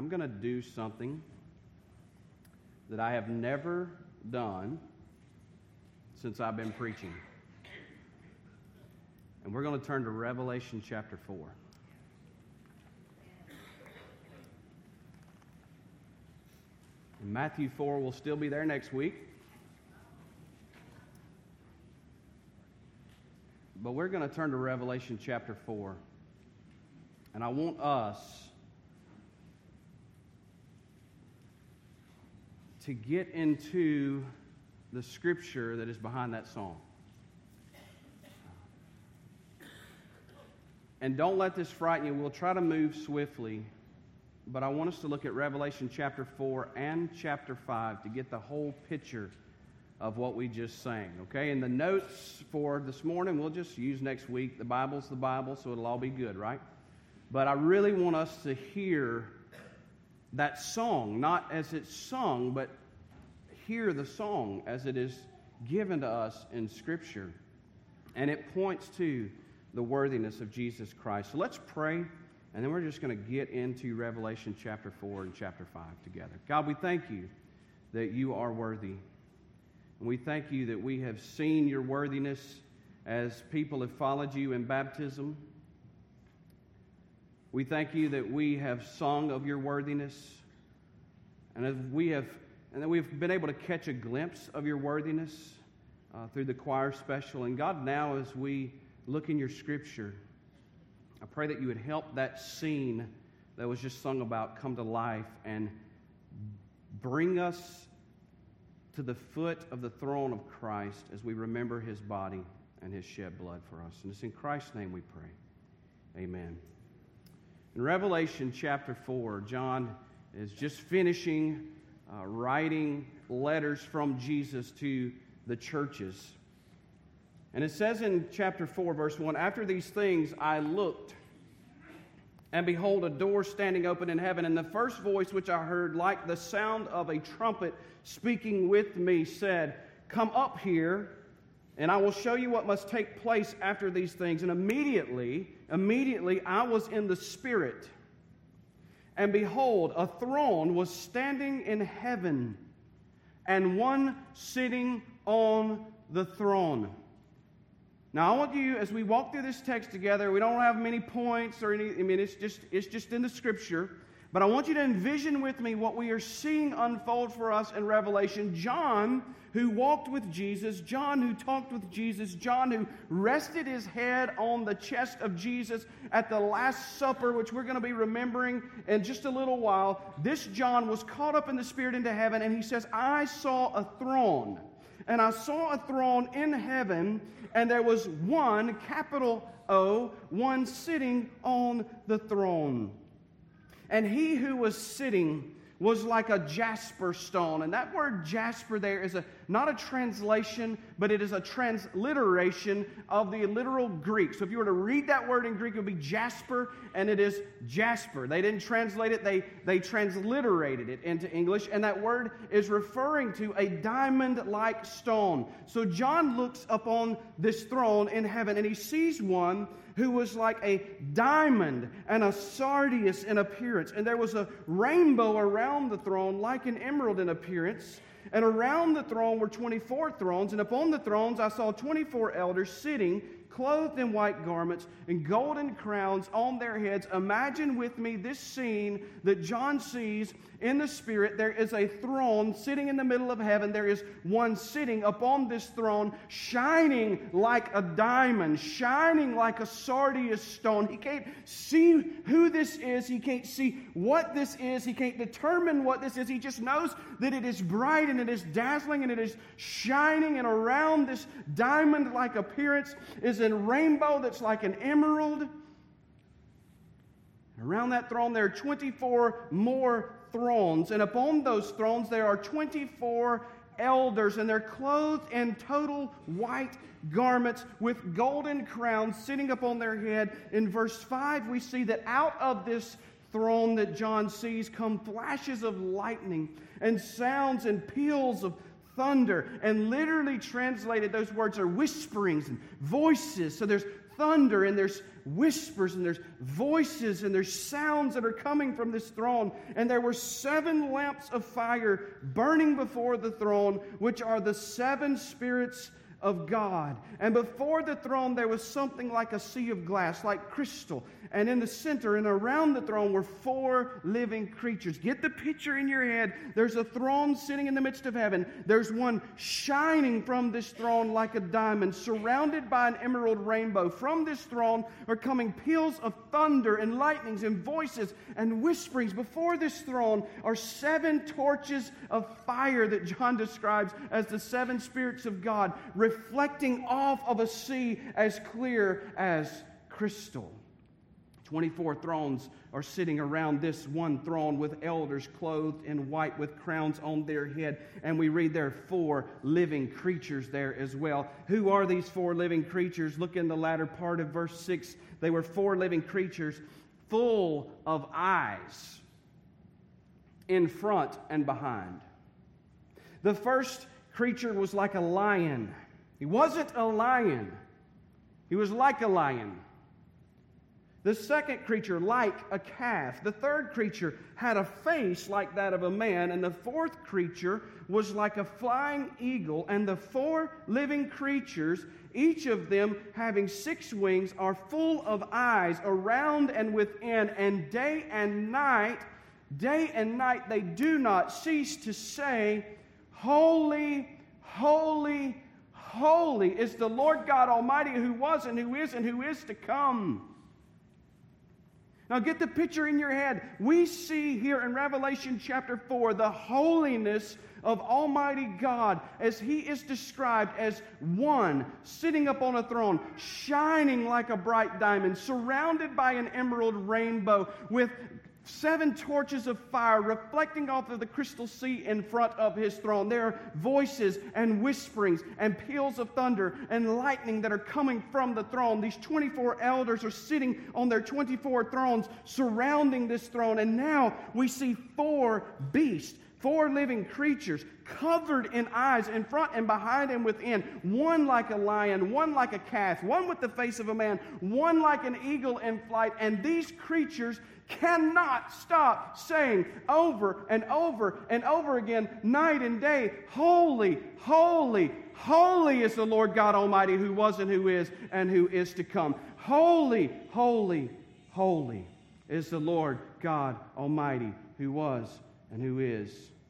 I'm going to do something that I have never done since I've been preaching. And we're going to turn to Revelation chapter 4. And Matthew 4 will still be there next week. But we're going to turn to Revelation chapter 4. And I want us to get into the scripture that is behind that song. And don't let this frighten you. We'll try to move swiftly. But I want us to look at Revelation chapter 4 and chapter 5 to get the whole picture of what we just sang. Okay? And the notes for this morning we'll just use next week. The Bible's the Bible, so it'll all be good, right? But I really want us to hear that song, not as it's sung, but hear the song as it is given to us in Scripture. And it points to the worthiness of Jesus Christ. So let's pray, and then we're just going to get into Revelation chapter 4 and chapter 5 together. God, we thank you that you are worthy. And we thank you that we have seen your worthiness as people have followed you in baptism. We thank you that we have sung of your worthiness, and that we've been able to catch a glimpse of your worthiness through the choir special. And God, now as we look in your Scripture, I pray that you would help that scene that was just sung about come to life and bring us to the foot of the throne of Christ as we remember his body and his shed blood for us. And it's in Christ's name we pray. Amen. In Revelation chapter 4, John is just finishing writing letters from Jesus to the churches. And it says in chapter 4, verse 1, "After these things I looked, and behold, a door standing open in heaven, and the first voice which I heard, like the sound of a trumpet speaking with me, said, 'Come up here, and I will show you what must take place after these things.' And immediately I was in the Spirit. And behold, a throne was standing in heaven, and one sitting on the throne." Now, I want you, as we walk through this text together, we don't have many points or any, it's just in the Scripture. But I want you to envision with me what we are seeing unfold for us in Revelation. John, who walked with Jesus, John, who talked with Jesus, John, who rested his head on the chest of Jesus at the Last Supper, which we're going to be remembering in just a little while. This John was caught up in the Spirit into heaven, and he says, "I saw a throne. And I saw a throne in heaven, and there was one, capital O, one sitting on the throne. And he who was sitting was like a jasper stone." And that word jasper there is not a translation, but it is a transliteration of the literal Greek. So if you were to read that word in Greek, it would be jasper, and it is jasper. They didn't translate it, they transliterated it into English, and that word is referring to a diamond-like stone. So John looks upon this throne in heaven, and he sees one who was like a diamond and a sardius in appearance. And there was a rainbow around the throne like an emerald in appearance. And around the throne were 24 thrones, and upon the thrones I saw 24 elders sitting, clothed in white garments and golden crowns on their heads. Imagine with me this scene that John sees in the Spirit. There is a throne sitting in the middle of heaven. There is one sitting upon this throne, shining like a diamond, shining like a sardius stone. He can't see who this is. He can't see what this is. He can't determine what this is. He just knows that it is bright and it is dazzling and it is shining. And around this diamond-like appearance is a rainbow that's like an emerald. Around that throne there are 24 more thrones, and upon those thrones there are 24 elders, and they're clothed in total white garments with golden crowns sitting upon their head. In verse 5 we see that out of this throne that John sees come flashes of lightning and sounds and peals of thunder. And literally translated, those words are whisperings and voices. So there's thunder and there's whispers and there's voices and there's sounds that are coming from this throne. And there were 7 lamps of fire burning before the throne, which are the 7 spirits of God. And before the throne there was something like a sea of glass, like crystal. And in the center and around the throne were 4 living creatures. Get the picture in your head. There's a throne sitting in the midst of heaven. There's one shining from this throne like a diamond, surrounded by an emerald rainbow. From this throne are coming peals of thunder and lightnings and voices and whisperings. Before this throne are 7 torches of fire that John describes as the 7 spirits of God, reflecting off of a sea as clear as crystal. 24 thrones are sitting around this one throne with elders clothed in white with crowns on their head. And we read there are 4 living creatures there as well. Who are these 4 living creatures? Look in the latter part of verse 6. They were 4 living creatures full of eyes in front and behind. The first creature was like a lion. He wasn't a lion. He was like a lion. The second creature, like a calf. The third creature had a face like that of a man. And the fourth creature was like a flying eagle. And the 4 living creatures, each of them having 6 wings, are full of eyes around and within. And day and night, they do not cease to say, Holy, holy, holy is the Lord God Almighty, who was and who is to come. Now get the picture in your head. We see here in Revelation chapter 4 the holiness of Almighty God as He is described as one sitting up on a throne, shining like a bright diamond, surrounded by an emerald rainbow with 7 torches of fire reflecting off of the crystal sea in front of His throne. There are voices and whisperings and peals of thunder and lightning that are coming from the throne. These 24 elders are sitting on their 24 thrones surrounding this throne. And now we see 4 beasts, 4 living creatures covered in eyes in front and behind and within. One like a lion, one like a calf, one with the face of a man, one like an eagle in flight. And these creatures cannot stop saying over and over and over again, night and day, Holy, holy, holy is the Lord God Almighty, who was and who is to come. Holy, holy, holy is the Lord God Almighty, who was and who is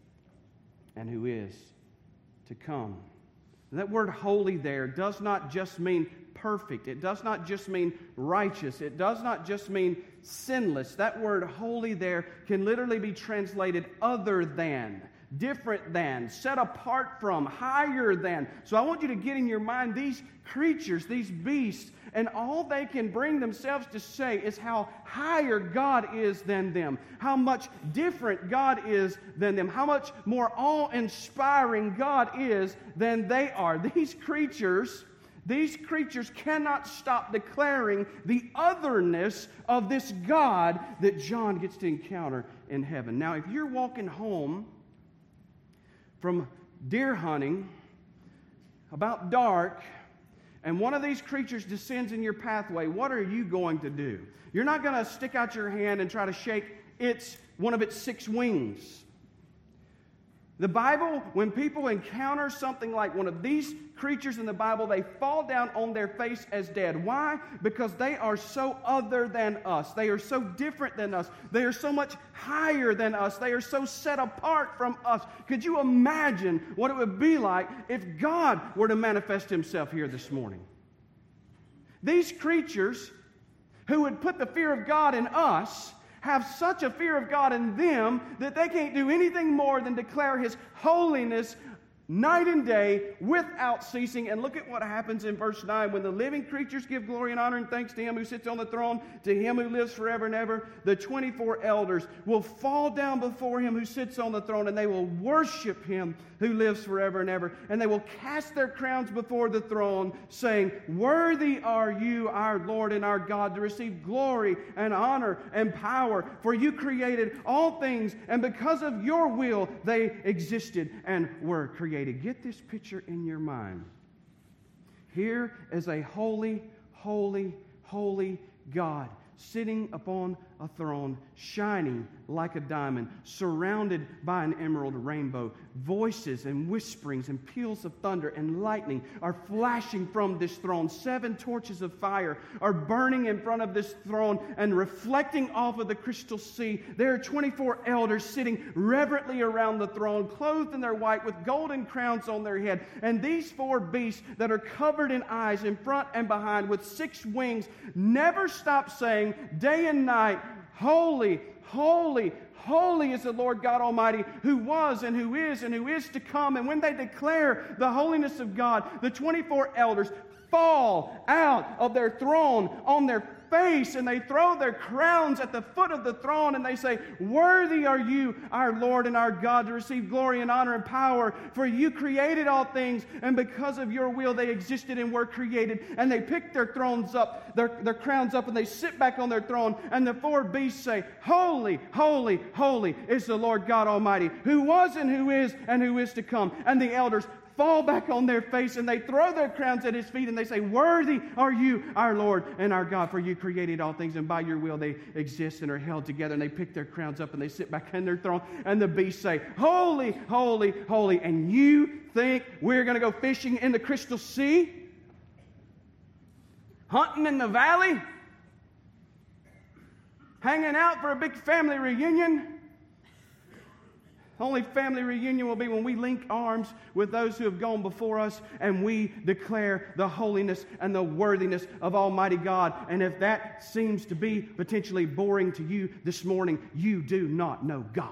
to come. And that word holy there does not just mean perfect. It does not just mean righteous. It does not just mean sinless. That word holy there can literally be translated other than, different than, set apart from, higher than. So I want you to get in your mind these creatures, these beasts, and all they can bring themselves to say is how higher God is than them, how much different God is than them, how much more awe-inspiring God is than they are. These creatures cannot stop declaring the otherness of this God that John gets to encounter in heaven. Now, if you're walking home from deer hunting about dark, and one of these creatures descends in your pathway, what are you going to do? You're not going to stick out your hand and try to shake one of its 6 wings. The Bible, when people encounter something like one of these creatures in the Bible, they fall down on their face as dead. Why? Because they are so other than us. They are so different than us. They are so much higher than us. They are so set apart from us. Could you imagine what it would be like if God were to manifest Himself here this morning? These creatures who would put the fear of God in us have such a fear of God in them that they can't do anything more than declare His holiness night and day without ceasing. And look at what happens in verse 9. When the living creatures give glory and honor and thanks to Him who sits on the throne, to Him who lives forever and ever, the 24 elders will fall down before Him who sits on the throne, and they will worship Him who lives forever and ever. And they will cast their crowns before the throne, saying, Worthy are you, our Lord and our God, to receive glory and honor and power. For you created all things, and because of your will they existed and were created. Get this picture in your mind. Here is a holy, holy, holy God, sitting upon a throne, shining like a diamond, surrounded by an emerald rainbow. Voices and whisperings and peals of thunder and lightning are flashing from this throne. 7 torches of fire are burning in front of this throne and reflecting off of the crystal sea. There are 24 elders sitting reverently around the throne, clothed in their white with golden crowns on their head. And these 4 beasts that are covered in eyes in front and behind with 6 wings never stop saying day and night, "Holy, holy, holy is the Lord God Almighty, who was and who is to come." And when they declare the holiness of God, the 24 elders fall out of their throne on their face, and they throw their crowns at the foot of the throne, and they say, "Worthy are you, our Lord and our God, to receive glory and honor and power, for you created all things, and because of your will they existed and were created." And they pick their thrones up, their crowns up, and they sit back on their throne, and the 4 beasts say, "Holy, holy, holy is the Lord God Almighty, who was and who is to come." And the elders fall back on their face, and they throw their crowns at His feet, and they say, "Worthy are you, our Lord and our God, for you created all things, and by your will they exist and are held together." And they pick their crowns up, and they sit back on their throne, and the beasts say, "Holy, holy, holy." And you think we're going to go fishing in the crystal sea? Hunting in the valley? Hanging out for a big family reunion? Only family reunion will be when we link arms with those who have gone before us and we declare the holiness and the worthiness of Almighty God. And if that seems to be potentially boring to you this morning, you do not know God.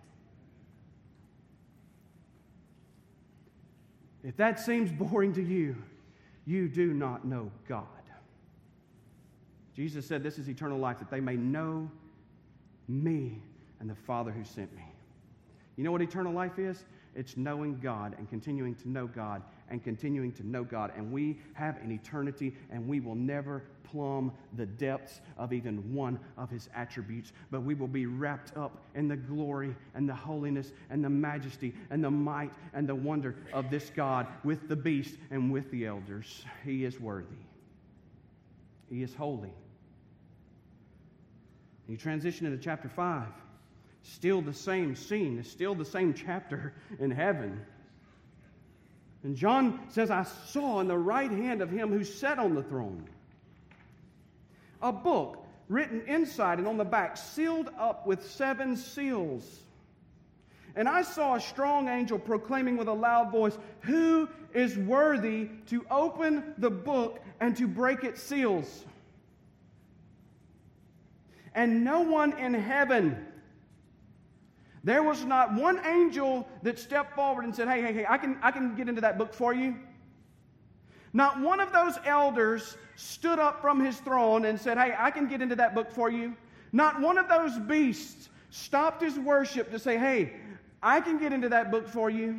If that seems boring to you, you do not know God. Jesus said, "This is eternal life, that they may know me and the Father who sent me." You know what eternal life is? It's knowing God and continuing to know God and continuing to know God. And we have an eternity, and we will never plumb the depths of even one of His attributes. But we will be wrapped up in the glory and the holiness and the majesty and the might and the wonder of this God with the beast and with the elders. He is worthy. He is holy. You transition into chapter 5. Still the same scene. It's still the same chapter in heaven. And John says, "I saw in the right hand of Him who sat on the throne a book written inside and on the back, sealed up with 7 seals. And I saw a strong angel proclaiming with a loud voice, 'Who is worthy to open the book and to break its seals?' And no one in heaven..." There was not one angel that stepped forward and said, hey, I can get into that book for you. Not one of those elders stood up from his throne and said, "Hey, I can get into that book for you." Not one of those beasts stopped his worship to say, "Hey, I can get into that book for you."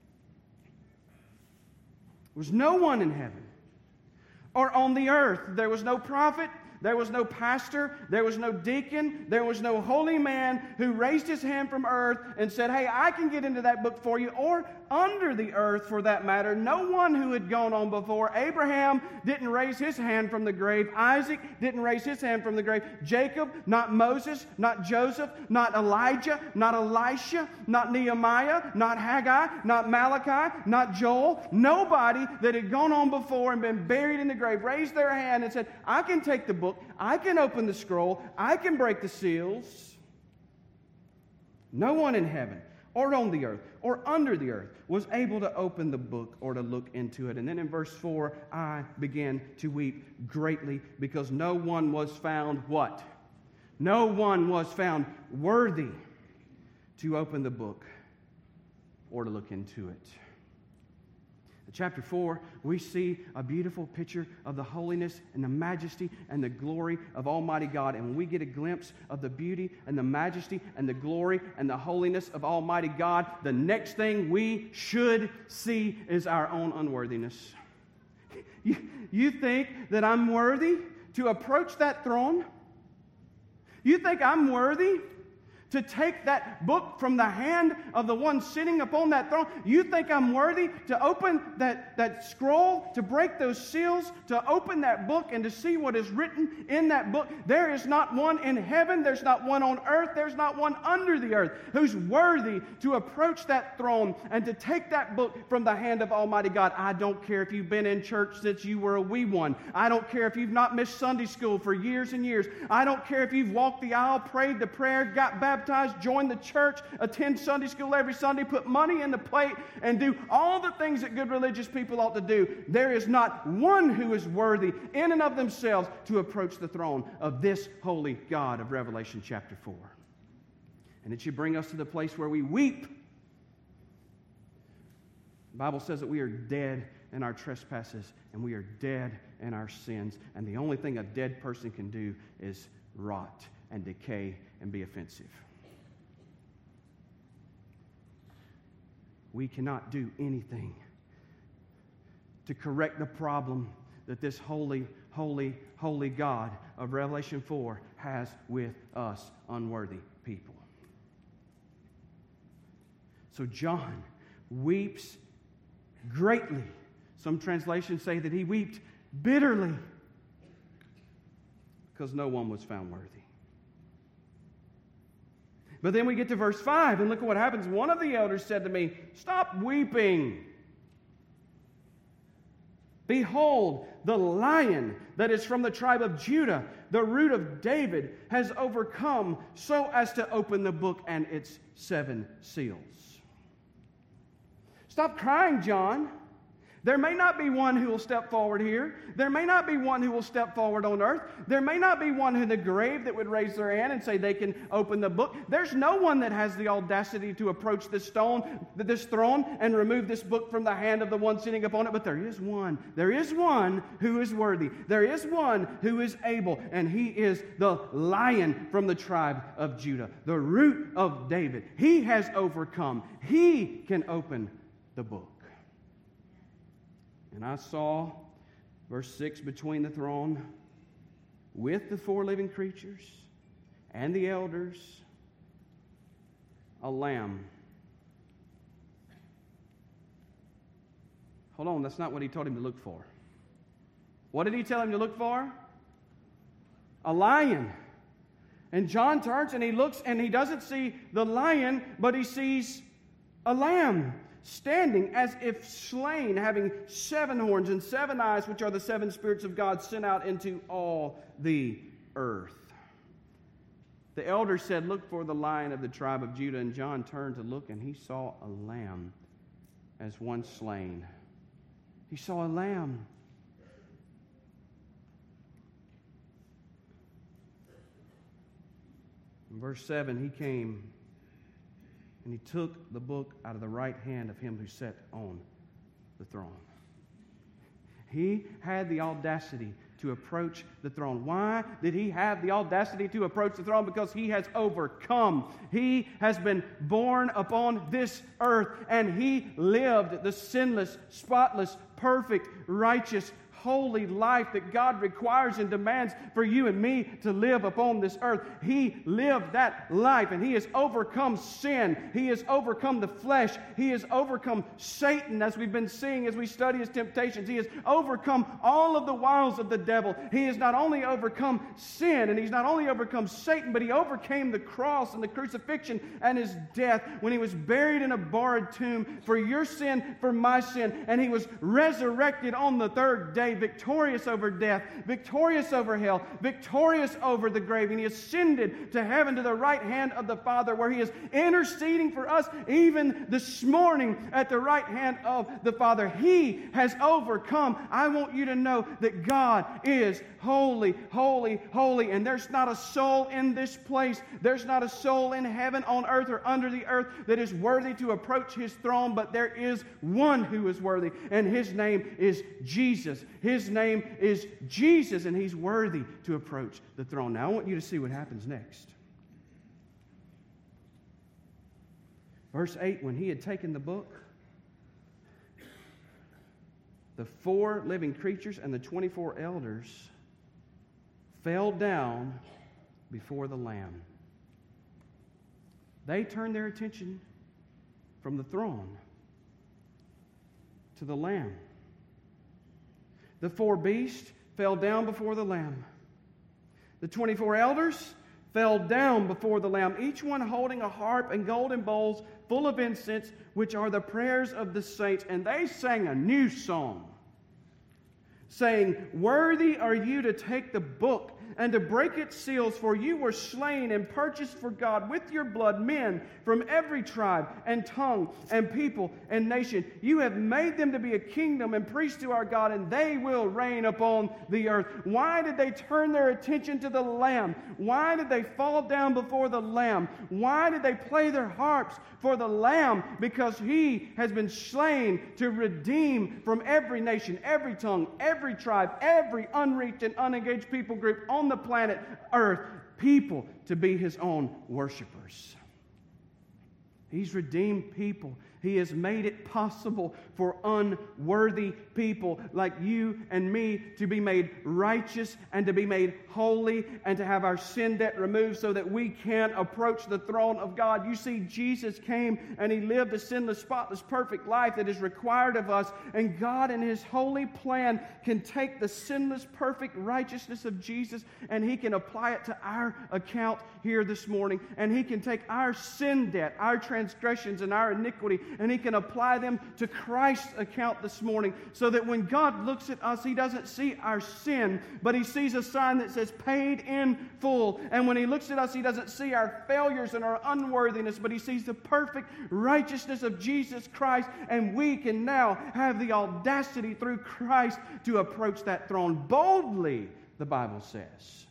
There was no one in heaven or on the earth. There was no prophet. There was no pastor, there was no deacon, there was no holy man who raised his hand from earth and said, "Hey, I can get into that book for you," or under the earth for that matter. No one who had gone on before. Abraham didn't raise his hand from the grave. Isaac didn't raise his hand from the grave. Jacob, not Moses, not Joseph, not Elijah, not Elisha, not Nehemiah, not Haggai, not Malachi, not Joel. Nobody that had gone on before and been buried in the grave raised their hand and said, "I can take the book, I can open the scroll, I can break the seals." No one in heaven or on the earth or under the earth was able to open the book or to look into it. And then in verse 4, "I began to weep greatly because no one was found" what? No one was found worthy to open the book or to look into it. In chapter 4, we see a beautiful picture of the holiness and the majesty and the glory of Almighty God. And when we get a glimpse of the beauty and the majesty and the glory and the holiness of Almighty God, the next thing we should see is our own unworthiness. You think that I'm worthy to approach that throne? You think I'm worthy to take that book from the hand of the one sitting upon that throne? You think I'm worthy to open that scroll, to break those seals, to open that book and to see what is written in that book? There is not one in heaven, there's not one on earth, there's not one under the earth who's worthy to approach that throne and to take that book from the hand of Almighty God. I don't care if you've been in church since you were a wee one. I don't care if you've not missed Sunday school for years and years. I don't care if you've walked the aisle, prayed the prayer, got baptized, joined the church, attend Sunday school every Sunday, put money in the plate, and do all the things that good religious people ought to do. There is not one who is worthy in and of themselves to approach the throne of this holy God of Revelation chapter 4. And it should bring us to the place where we weep. The Bible says that we are dead in our trespasses and we are dead in our sins. And the only thing a dead person can do is rot and decay and be offensive. We cannot do anything to correct the problem that this holy, holy, holy God of Revelation 4 has with us unworthy people. So John weeps greatly. Some translations say that he wept bitterly because no one was found worthy. But then we get to verse 5, and look at what happens. One of the elders said to me, "Stop weeping. Behold, the Lion that is from the tribe of Judah, the root of David, has overcome so as to open the book and its 7 seals." Stop crying, John. There may not be one who will step forward here. There may not be one who will step forward on earth. There may not be one in the grave that would raise their hand and say they can open the book. There's no one that has the audacity to approach this throne and remove this book from the hand of the one sitting upon it. But there is one. There is one who is worthy. There is one who is able. And he is the Lion from the tribe of Judah, the root of David. He has overcome. He can open the book. And I saw, verse 6, between the throne with the 4 living creatures and the elders, a lamb. Hold on, that's not what he told him to look for. What did he tell him to look for? A lion. And John turns and he looks and he doesn't see the lion, but he sees a lamb, standing as if slain, having 7 horns and 7 eyes, which are the 7 spirits of God sent out into all the earth. The elders said, "Look for the Lion of the tribe of Judah." And John turned to look, and he saw a lamb as one slain. He saw a lamb. In verse 7, he came and he took the book out of the right hand of him who sat on the throne. He had the audacity to approach the throne. Why did he have the audacity to approach the throne? Because he has overcome. He has been born upon this earth, and he lived the sinless, spotless, perfect, righteous, holy life that God requires and demands for you and me to live upon this earth. He lived that life, and he has overcome sin. He has overcome the flesh. He has overcome Satan, as we've been seeing as we study his temptations. He has overcome all of the wiles of the devil. He has not only overcome sin, and he's not only overcome Satan, but he overcame the cross and the crucifixion and his death when he was buried in a borrowed tomb for your sin, for my sin, and he was resurrected on the 3rd day, victorious over death, victorious over hell, victorious over the grave. And he ascended to heaven to the right hand of the Father, where he is interceding for us even this morning at the right hand of the Father. He has overcome. I want you to know that God is holy, holy, holy. And there's not a soul in this place, there's not a soul in heaven, on earth, or under the earth that is worthy to approach his throne, but there is one who is worthy, and his name is Jesus. His name is Jesus, and he's worthy to approach the throne. Now, I want you to see what happens next. Verse 8, when he had taken the book, the 4 living creatures and the 24 elders fell down before the Lamb. They turned their attention from the throne to the Lamb. The 4 beasts fell down before the Lamb. The 24 elders fell down before the Lamb, each one holding a harp and golden bowls full of incense, which are the prayers of the saints. And they sang a new song, saying, "Worthy are you to take the book and to break its seals, for you were slain and purchased for God with your blood men from every tribe and tongue and people and nation. You have made them to be a kingdom and priests to our God, and they will reign upon the earth." Why did they turn their attention to the Lamb? Why did they fall down before the Lamb? Why did they play their harps for the Lamb? Because He has been slain to redeem from every nation, every tongue, every tribe, every unreached and unengaged people group on the planet Earth, people to be His own worshipers. He's redeemed people. He has made it possible for unworthy people like you and me to be made righteous and to be made holy and to have our sin debt removed so that we can approach the throne of God. You see, Jesus came and He lived a sinless, spotless, perfect life that is required of us. And God in His holy plan can take the sinless, perfect righteousness of Jesus and He can apply it to our account here this morning. And He can take our sin debt, our transgressions and our iniquity, and He can apply them to Christ's account this morning, so that when God looks at us, He doesn't see our sin, but He sees a sign that says paid in full. And when He looks at us, He doesn't see our failures and our unworthiness, but He sees the perfect righteousness of Jesus Christ. And we can now have the audacity through Christ to approach that throne boldly, the Bible says.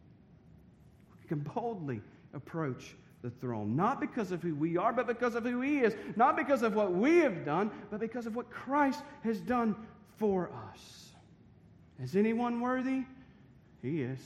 We can boldly approach the throne, not because of who we are, but because of who He is. Not because of what we have done, but because of what Christ has done for us. Is anyone worthy? He is.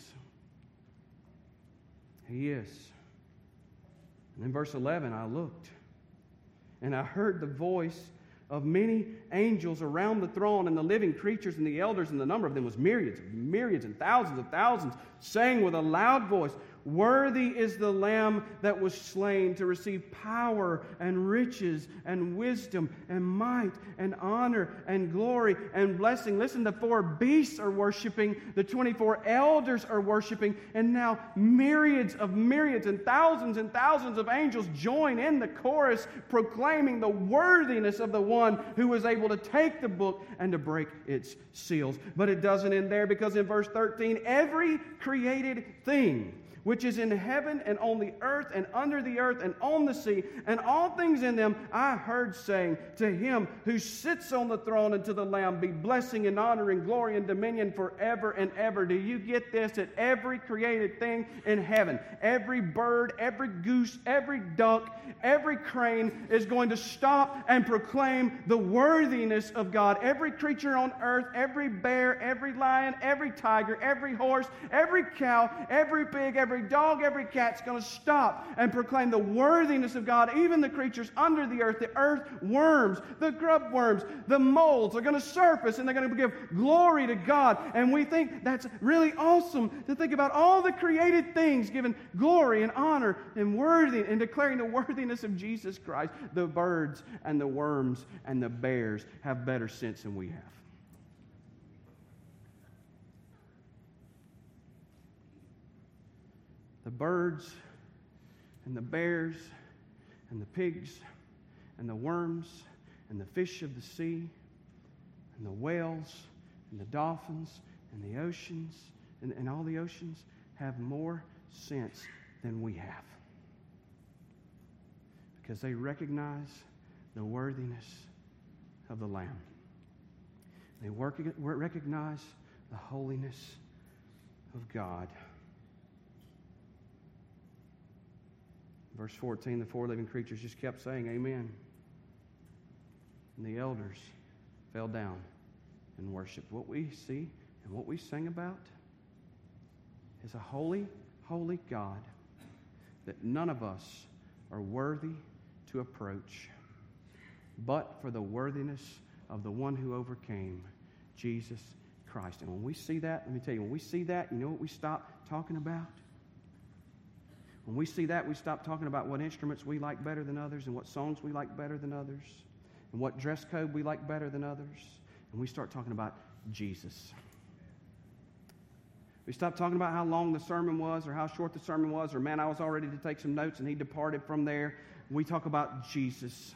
He is. And in verse 11, I looked, and I heard the voice of many angels around the throne and the living creatures and the elders, and the number of them was myriads and thousands of thousands, saying with a loud voice, "Worthy is the Lamb that was slain to receive power and riches and wisdom and might and honor and glory and blessing." Listen, the 4 beasts are worshiping, the 24 elders are worshiping, and now myriads and thousands of angels join in the chorus proclaiming the worthiness of the one who was able to take the book and to break its seals. But it doesn't end there, because in verse 13, every created thing which is in heaven and on the earth and under the earth and on the sea, and all things in them, I heard saying, "To Him who sits on the throne and to the Lamb be blessing and honor and glory and dominion forever and ever." Do you get this? That every created thing in heaven, every bird, every goose, every duck, every crane is going to stop and proclaim the worthiness of God. Every creature on earth, every bear, every lion, every tiger, every horse, every cow, every pig, every dog, every cat's going to stop and proclaim the worthiness of God. Even the creatures under the earth worms, the grub worms, the moles are going to surface and they're going to give glory to God. And we think that's really awesome to think about all the created things giving glory and honor and worthy and declaring the worthiness of Jesus Christ. The birds and the worms and the bears have better sense than we have. The birds and the bears and the pigs and the worms and the fish of the sea and the whales and the dolphins and the oceans and all the oceans have more sense than we have, because they recognize the worthiness of the Lamb. They recognize the holiness of God. Verse 14, the 4 living creatures just kept saying, "Amen." And the elders fell down and worshiped. What we see and what we sing about is a holy, holy God that none of us are worthy to approach, but for the worthiness of the one who overcame, Jesus Christ. And when we see that, let me tell you, when we see that, you know what we stop talking about? When we see that, we stop talking about what instruments we like better than others and what songs we like better than others and what dress code we like better than others. And we start talking about Jesus. We stop talking about how long the sermon was or how short the sermon was or, man, I was all ready to take some notes and he departed from there. We talk about Jesus.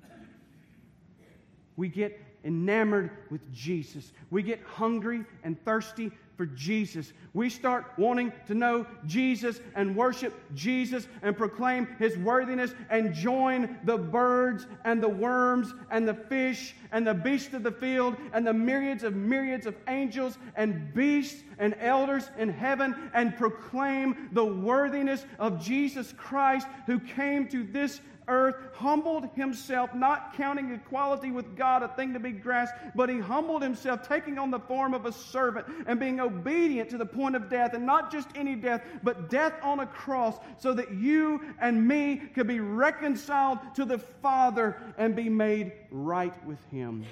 We get enamored with Jesus. We get hungry and thirsty for Jesus. We start wanting to know Jesus and worship Jesus and proclaim His worthiness and join the birds and the worms and the fish and the beasts of the field and the myriads of angels and beasts and elders in heaven and proclaim the worthiness of Jesus Christ, who came to this earth, humbled Himself, not counting equality with God a thing to be grasped, but He humbled Himself, taking on the form of a servant and being obedient to the point of death, and not just any death, but death on a cross, so that you and me could be reconciled to the Father and be made right with Him.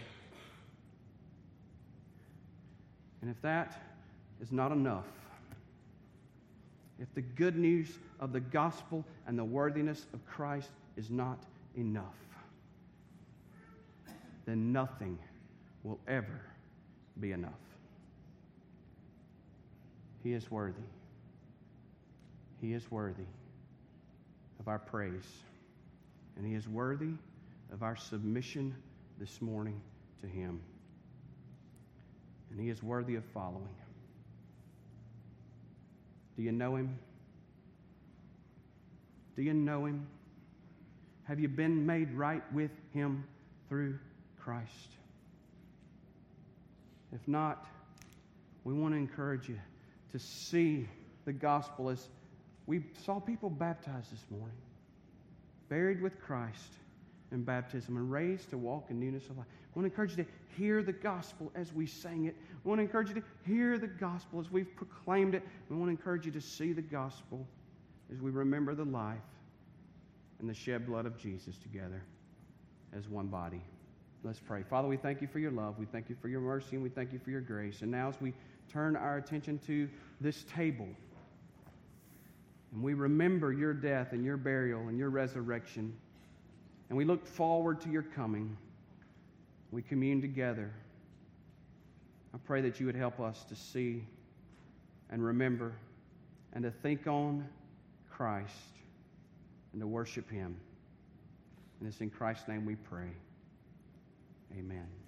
And if that is not enough, if the good news of the gospel and the worthiness of Christ is not enough, then nothing will ever be enough. He is worthy. He is worthy of our praise. And He is worthy of our submission this morning to Him. And He is worthy of following. Do you know Him? Do you know Him? Have you been made right with Him through Christ? If not, we want to encourage you to see the gospel as we saw people baptized this morning, buried with Christ in baptism and raised to walk in newness of life. I want to encourage you to hear the gospel as we sang it. I want to encourage you to hear the gospel as we've proclaimed it. We want to encourage you to see the gospel as we remember the life and the shed blood of Jesus together as one body. Let's pray. Father, we thank You for Your love. We thank You for Your mercy, and we thank You for Your grace. And now as we turn our attention to this table, and we remember Your death and Your burial and Your resurrection, and we look forward to Your coming, we commune together. I pray that You would help us to see and remember and to think on Christ and to worship Him. And it's in Christ's name we pray. Amen.